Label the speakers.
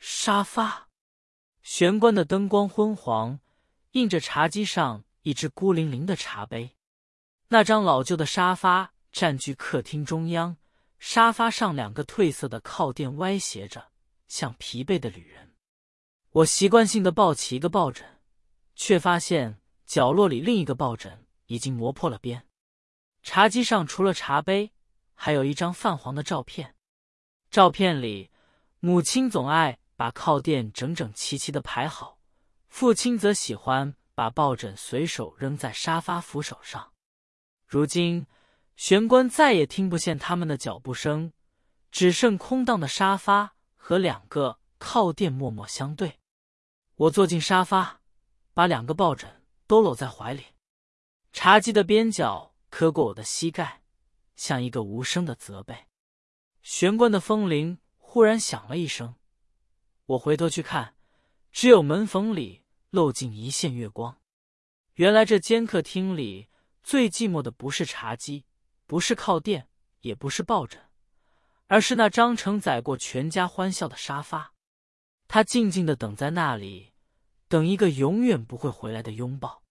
Speaker 1: 沙发。玄关的灯光昏黄，映着茶几上一只孤零零的茶杯。那张老旧的沙发占据客厅中央，沙发上2个褪色的靠垫歪斜着，像疲惫的旅人。我习惯性地抱起一个抱枕，却发现角落里另一个抱枕已经磨破了边。茶几上除了茶杯，还有一张泛黄的照片。照片里，母亲总爱把靠垫整整齐齐地排好，父亲则喜欢把抱枕随手扔在沙发扶手上。如今，玄关再也听不见他们的脚步声，只剩空荡的沙发和2个靠垫默默相对。我坐进沙发，把2个抱枕都搂在怀里。茶几的边角磕过我的膝盖，像一个无声的责备。玄关的风铃忽然响了一声，我回头去看，只有门缝里漏进一线月光。原来这间客厅里最寂寞的不是茶几，不是靠垫，也不是抱枕，而是那张承载过全家欢笑的沙发。它静静地等在那里，等一个永远不会回来的拥抱。